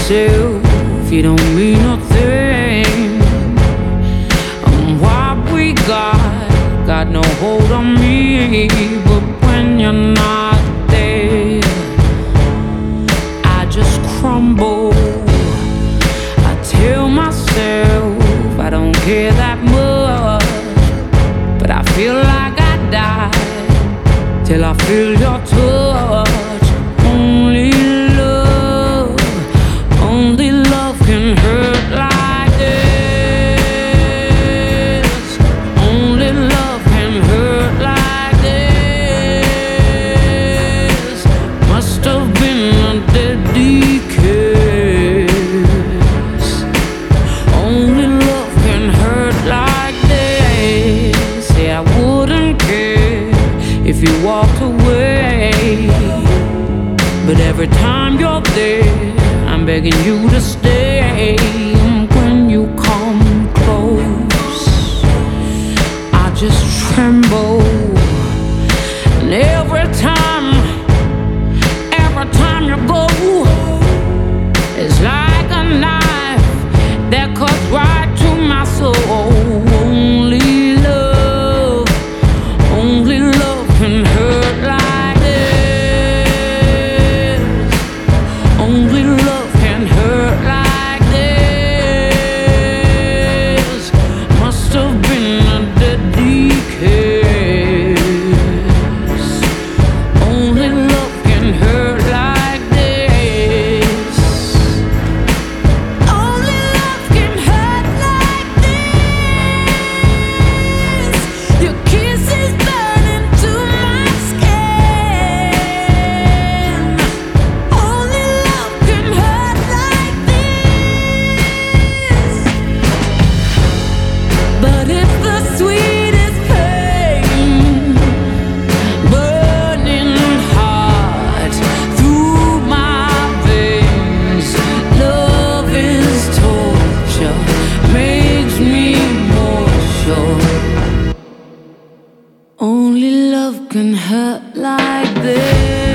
yourself, you don't mean nothing. What we got no hold on me. But when you're not there, I just crumble. I tell myself I don't care that much, but I feel like I die till I feel your touch. Only love can hurt like this. Only love can hurt like this. Must have been a deadly kiss. Only love can hurt like this. Yeah, I wouldn't care if you walked away, but every time you're there, I'm begging you to stay. When you come close, I just tremble. And every time you go, it's like a knife that cuts right to my soul. Only love can hurt like this. Only love can hurt like this. Must have been a deadly kiss. Only love can hurt like this. Only love can hurt like this. Your kisses burn into my skin. Only love can hurt like this. But it's the sweetest pain, burning hot through my veins. Love is torture, makes me more sure. Only love can hurt like this.